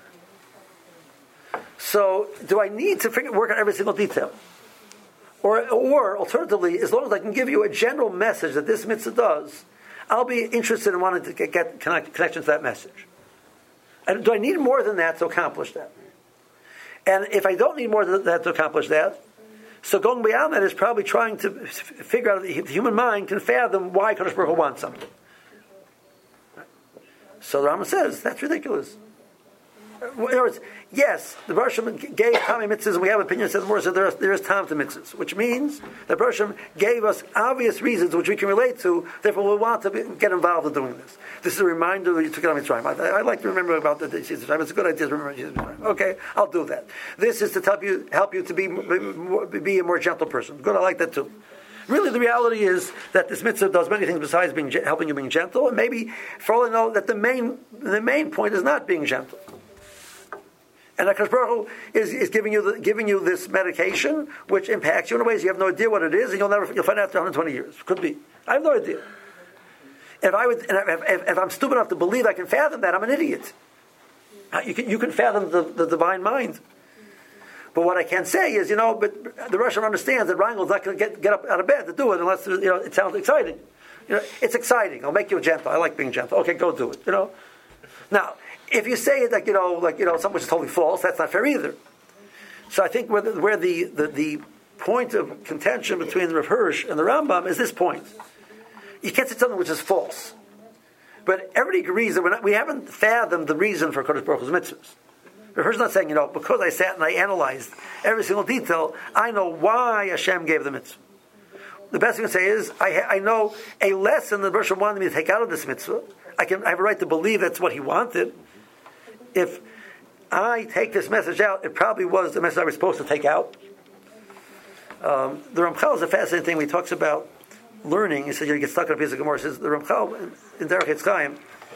so do I need to figure, work on every single detail? Or, or alternatively, as long as I can give you a general message that this mitzvah does, I'll be interested in wanting to get, get connect, connection to that message. And do I need more than that to accomplish that? And if I don't need more than that to accomplish that, so going beyond that is probably trying to figure out if the human mind can fathom why Kadosh Baruch Hu wants something. So the Rambam says that's ridiculous. In other words, yes, the Baruch Hashem gave Tami mitzvahs, and we have opinions that says more, so there is, there is Tam to mitzvahs, which means that Baruch Hashem gave us obvious reasons which we can relate to, therefore we want to be, get involved in doing this. This is a reminder that you took it on Mitzrayim. I, I like to remember about the Jesus Mitzrayim. It's a good idea to remember Jesus Mitzrayim. Okay, I'll do that. This is to help you, help you to be, be, be a more gentle person. Good, I like that too. Really, the reality is that this mitzvah does many things besides being helping you being gentle, and maybe, for all I know, that the main the main point is not being gentle. And HaKadosh Baruch Hu is, is giving you the, giving you this medication, which impacts you in ways you have no idea what it is, and you'll never you'll find out after one hundred twenty years. Could be. I have no idea. If I would, and if, if, if I'm stupid enough to believe I can fathom that, I'm an idiot. You can you can fathom the, the divine mind. But what I can say is, you know, but the Russian understands that Reingold's not going to get get up out of bed to do it unless you know it sounds exciting. You know, it's exciting. I'll make you gentle. I like being gentle. Okay, go do it. You know. Now, if you say it like you know, like you know, something which is totally false, that's not fair either. So I think where the where the, the, the point of contention between the Rav Hirsch and the Rambam is this point: you can't say something which is false, but everybody agrees that we're not, we haven't fathomed the reason for Kodesh Baruch Hu's mitzvahs. Rav Hirsch is not saying, you know, because I sat and I analyzed every single detail, I know why Hashem gave the mitzvah. The best thing to say is, I, I know a lesson that Baruch Hashem wanted me to take out of this mitzvah. I can I have a right to believe that's what He wanted. If I take this message out, it probably was the message I was supposed to take out. Um, the Ramchal is a fascinating thing when he talks about learning. He says you get stuck in a piece of Gemara. He says the Ramchal in Derech Etz Chaim,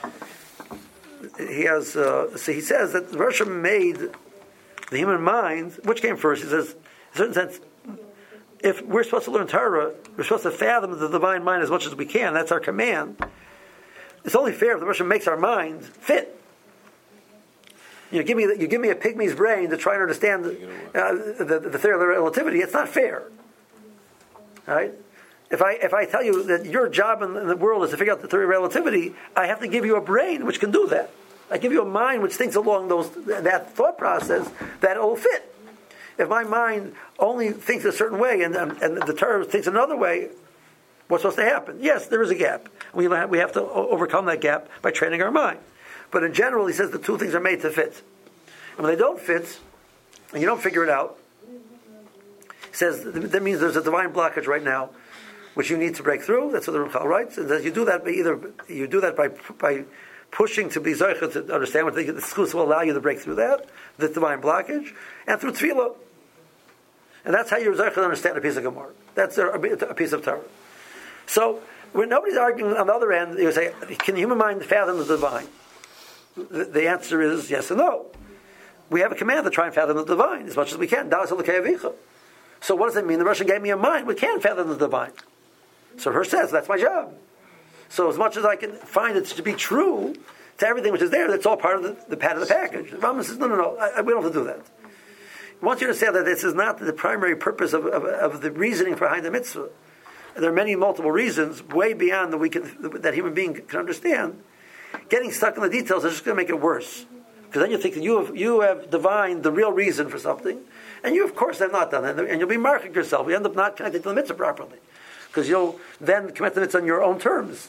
he has uh, so he says that the Rosh Hashanah made the human mind, which came first. He says, in a certain sense, if we're supposed to learn Torah, we're supposed to fathom the divine mind as much as we can. That's our command. It's only fair if the Rosh Hashanah makes our mind fit. You know, give me you give me a pygmy's brain to try and understand the, uh, the, the theory of relativity. It's not fair, right? If I if I tell you that your job in, in the world is to figure out the theory of relativity, I have to give you a brain which can do that. I give you a mind which thinks along those that thought process that will fit. If my mind only thinks a certain way and and, and the Torah thinks another way, what's supposed to happen? Yes, there is a gap. We have, we have to overcome that gap by training our mind. But in general, he says the two things are made to fit. And when they don't fit, and you don't figure it out, he says that means there's a divine blockage right now, which you need to break through. That's what the Ramchal writes. And that you do that by either you do that by by pushing to be zocher to understand what the, the schools will allow you to break through that, the divine blockage, and through tefillah. And that's how you're zocher to understand a piece of Gemara. That's a, a piece of Torah. So when nobody's arguing on the other end, you say, can the human mind fathom the divine? The, the answer is yes and no. We have a command to try and fathom the divine as much as we can. So what does it mean? The Russian gave me a mind. We can't fathom the divine. So Hirsch says, that's my job. So as much as I can find it to be true to everything which is there, that's all part of the, the part of the package. The Rambam says, no, no, no, I, we don't have to do that. I want you to understand that this is not the primary purpose of, of, of the reasoning behind the mitzvah. There are many multiple reasons, way beyond that we can, that human being can understand. Getting stuck in the details is just going to make it worse. Because then you think that you have, you have divined the real reason for something, and you, of course, have not done it, and you'll be marking yourself. You end up not connecting to the mitzvah properly. Because you'll then commit the mitzvah on your own terms.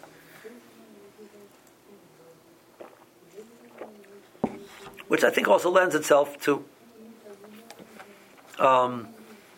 Which I think also lends itself to um,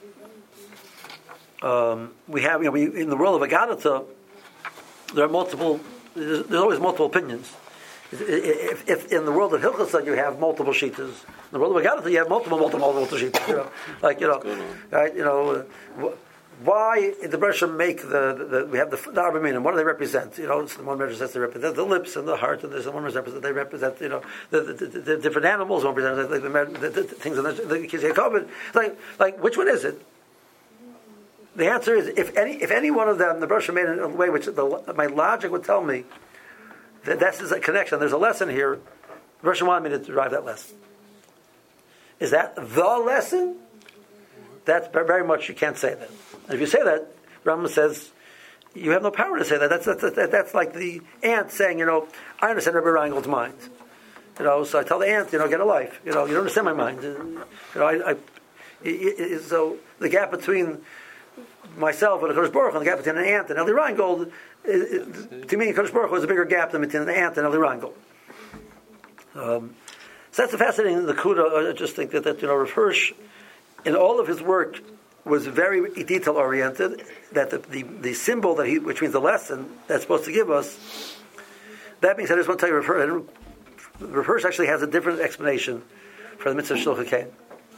um, we have, you know, we, in the world of Agadata, there are multiple, there's, there's always multiple opinions. If, if in the world of Hilchos you have multiple shittas, in the world of Agadata you have multiple, multiple, multiple shittas. You know, like you know, right? You know, uh, why did the Bereshit make the, the, the we have the, the Arba Minim? What do they represent? You know, so one represents they represent the lips and the heart, and there's one represents they represent you know the, the, the, the different animals. One represents like the, the, the, the things in the, the Kisei Kovid. Like like which one is it? The answer is if any if any one of them the Bereshit made in a way which the, my logic would tell me that that's a connection. There's a lesson here. The Bereshit wanted me to derive that lesson. Is that the lesson? That's very much you can't say that. And if you say that, Rambam says you have no power to say that. That's that's, that's, that's like the ant saying, you know, I understand Rabbi Reingold's mind. You know, so I tell the ant, you know, get a life. You know, you don't understand my mind. You know, I, I it, it, so the gap between myself and the Kodesh Baruch Hu, and the gap between an ant and Eli Reingold, it, it, to me, Kodesh Baruch Hu is a bigger gap than between an ant and Eli Reingold. Um, so that's a fascinating the Kuda. I just think that that you know, Rav Hirsch, in all of his work, was very detail oriented. That the, the, the symbol that he, which means the lesson that's supposed to give us. That being said, I just want to tell you, Rav Hirsch, Rav Hirsch actually has a different explanation for the mitzvah of Shluchei Kain.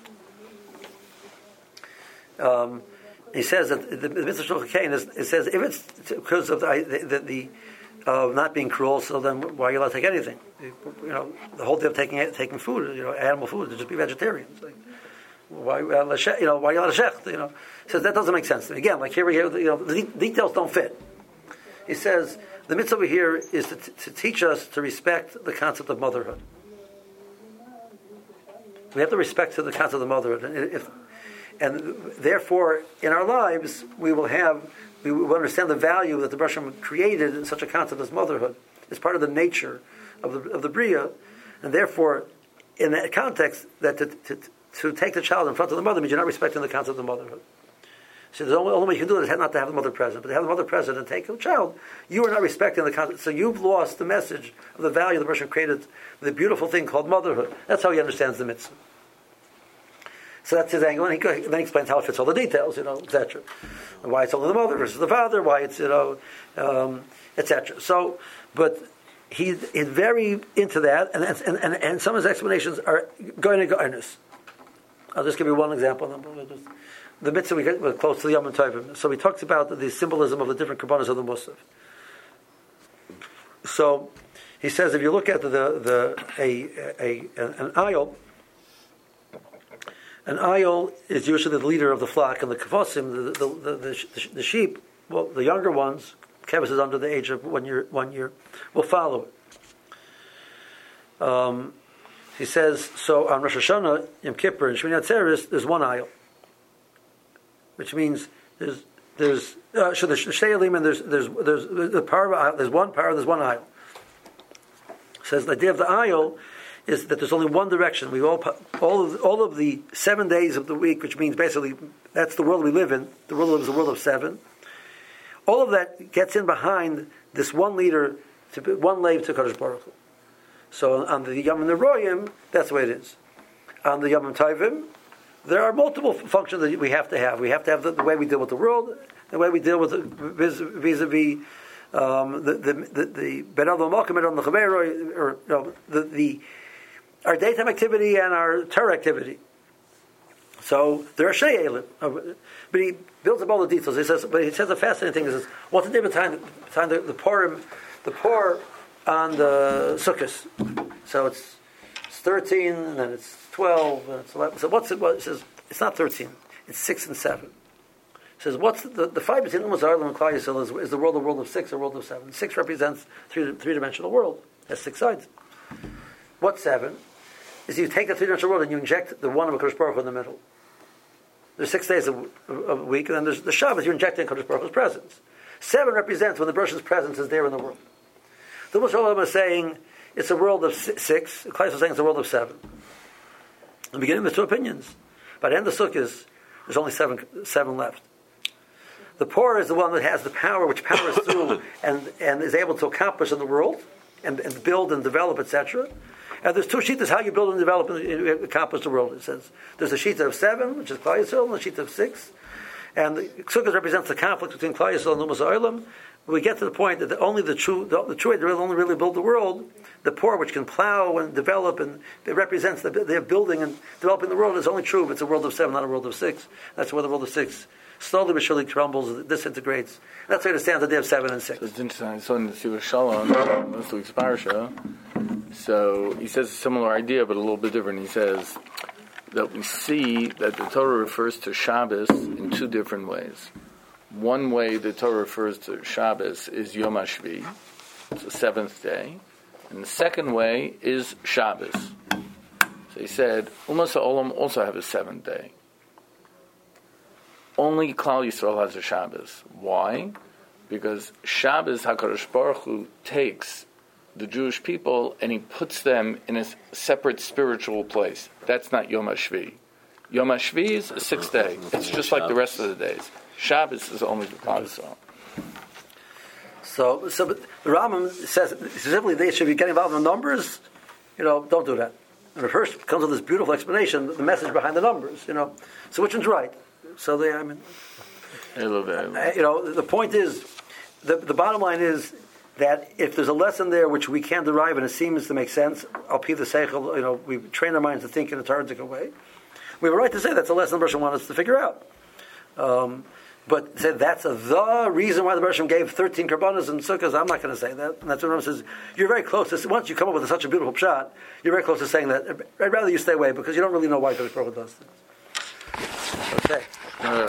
Um, he says that the, the mitzvah of Shluchei Kain is, it says if it's because of the the, the uh, not being cruel, so then why are you allowed to take anything? You know, the whole day of taking taking food, you know, animal food, to just be vegetarians. Like, why, uh, you know, why are you allowed to shech? You know, he says that doesn't make sense. Again, like here we hear, you know, the details don't fit. He says the mitzvah over here is to, t- to teach us to respect the concept of motherhood. We have to respect the concept of motherhood, and, if, and therefore, in our lives, we will have, we will understand the value that the Bereshit created in such a concept as motherhood. It's part of the nature of the of the Bria, and therefore, in that context, that to, to, to take the child in front of the mother means you're not respecting the concept of motherhood. So the only, only way you can do it is not to have the mother present, but to have the mother present and take the child, you are not respecting the concept. So you've lost the message of the value the Bereshit created, the beautiful thing called motherhood. That's how he understands the mitzvah. So that's his angle, and he, then he explains how it fits all the details, you know, et cetera. Why it's only the mother versus the father, why it's, you know, um, et cetera. So, but he's, he's very into that, and, and, and, and some of his explanations are going to goodness. I'll just give you one example. The mitzvah we get we're close to the Yom Tovim. So he talks about the symbolism of the different kabbanas of the Musaf. So he says if you look at the the a, a, a an ayil, an ayil is usually the leader of the flock, and the kavasim, the the, the, the, the, the sheep, well, the younger ones, kavas is under the age of one year, one year, will follow it. Um, he says so on Rosh Hashanah, Yom Kippur, and Shmini Atzeres, there's one ayil, which means there's there's uh, so there's Shtei Elim, there's there's there's the power there's one power, there's one ayil. Says the idea of the ayil is that there's only one direction. We all all of all of the seven days of the week, which means basically that's the world we live in. The world is a world of seven. All of that gets in behind this one leader, to one slave to Kadosh Baruch Hu. So on the Yom Neroyim, that's the way it is. On the Yom Tovim, there are multiple functions that we have to have. We have to have the, the way we deal with the world, the way we deal with the, vis-a-vis um, the the the the Ben Adam Malkim, Ben Adam Chaveroi, or you know, the the our daytime activity and our Torah activity. So there are Shtei Elim, but he builds up all the details. He says, but he says a fascinating thing. He says, what's the difference between between the, the Purim, the Pur on the Sukkos? So it's it's thirteen, and then it's twelve, and it's eleven. So what's it? What it says? It's not thirteen. It's six and seven. It says what's the the five between Ummah Zarlim and Klal Yisrael is, is the world, the world of six, or world of seven. Six represents three three dimensional world. It has six sides. What's seven? Is you take the three dimensional world and you inject the one of Kodesh Baruch Hu in the middle. There's six days a, a week, and then there's the Shabbos. You're injecting Kodesh Baruch Hu's presence. Seven represents when the Baruch's presence is there in the world. The Muslim is saying it's a world of six. The Klal is saying it's a world of seven. In the beginning, there's two opinions. By the end of Sukkot, there's only seven seven left. The Pur is the one that has the power, which powers through and, and is able to accomplish in the world and, and build and develop, et cetera. And there's two shittas how you build and develop and accomplish the world. It says there's a shitta of seven, which is Klal Yisrael, and a shitta of six. And the Sukkot represents the conflict between Klal Yisrael and Ummah Zarlim. We get to the point that the, only the true, the, the true way to really only really build the world, the Pur, which can plow and develop, and it represents the, their building and developing the world, is only true if it's a world of seven, not a world of six. That's why the world of six slowly but surely crumbles, disintegrates. That's why it stands the day of seven and six. So it's interesting. I saw in the Sivas Shalom, last week's parsha. So he says a similar idea, but a little bit different. He says that we see that the Torah refers to Shabbos in two different ways. One way the Torah refers to Shabbos is Yom HaShvi, it's the seventh day. And the second way is Shabbos. So he said, Umas HaOlam also have a seventh day. Only Klal Yisrael has a Shabbos. Why? Because Shabbos, HaKadosh Baruch Hu takes the Jewish people and he puts them in a separate spiritual place. That's not Yom HaShvi. Yom HaShvi is a sixth day. It's just like the rest of the days. Shabbos is only the Klal Yisrael. So, so but the Rambam says specifically they should be getting involved in the numbers. You know, don't do that. And the first comes with this beautiful explanation, the message behind the numbers. You know, so which one's right? So they, I mean, A little bit. uh, you know, the point is, the the bottom line is that if there's a lesson there which we can derive and it seems to make sense, al pi the seichel, you know, we train our minds to think in a targeted way. We have a right to say that's a lesson the Bereshit wants us to figure out. Um, But say that's a, the reason why the Bereshit gave thirteen karbanos and sukkahs. I'm not going to say that. And that's what Rambam says. You're very close to, once you come up with such a beautiful pshat, you're very close to saying that. I'd rather you stay away because you don't really know why Kodesh Baruch Hu does this. Okay. Uh,